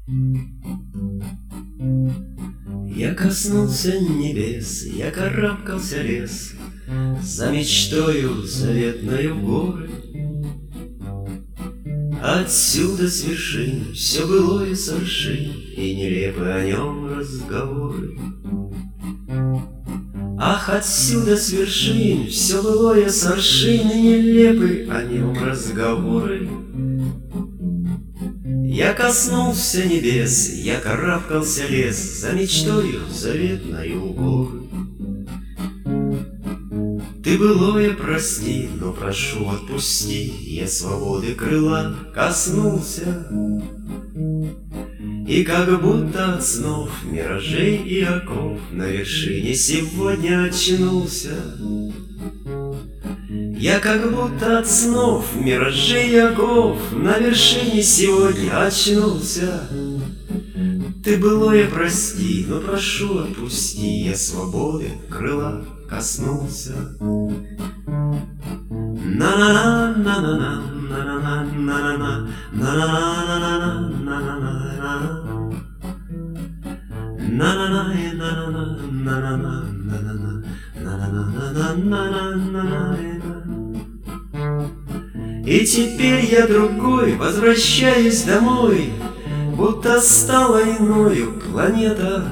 Я коснулся небес, я карабкался лес, за мечтою заветною в горы. Отсюда с вершин все былое с вершин, и нелепы о нем разговоры. Ах, отсюда с вершин все былое с вершин, и нелепы о нем разговоры. Я коснулся небес, я карабкался лес, за мечтою заветною в горы. Ты былое прости, но прошу отпусти, я свободы крыла коснулся. И как будто от снов, миражей и оков на вершине сегодня очнулся. Я как будто от снов, миражей и оков на вершине сегодня очнулся. Ты былое прости, но прошу отпусти, я свободы крыла коснулся. На на на на на на на на. И теперь я другой, возвращаюсь домой, будто стала иною планета.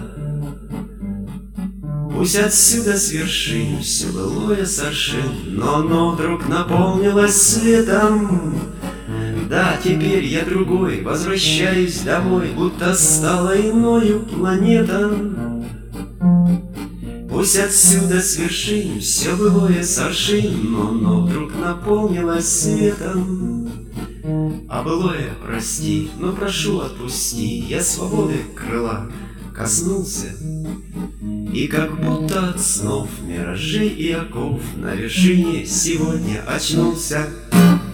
Пусть отсюда с вершин все былое соршин, но оно вдруг наполнилось светом. Да, теперь я другой, возвращаюсь домой, будто стала иною планета. Пусть отсюда с вершин все былое соршин, но оно вдруг наполнилось светом. А былое прости, но прошу отпусти, я свободы крыла коснулся. И как будто от снов, миражей и оков на вершине сегодня очнулся.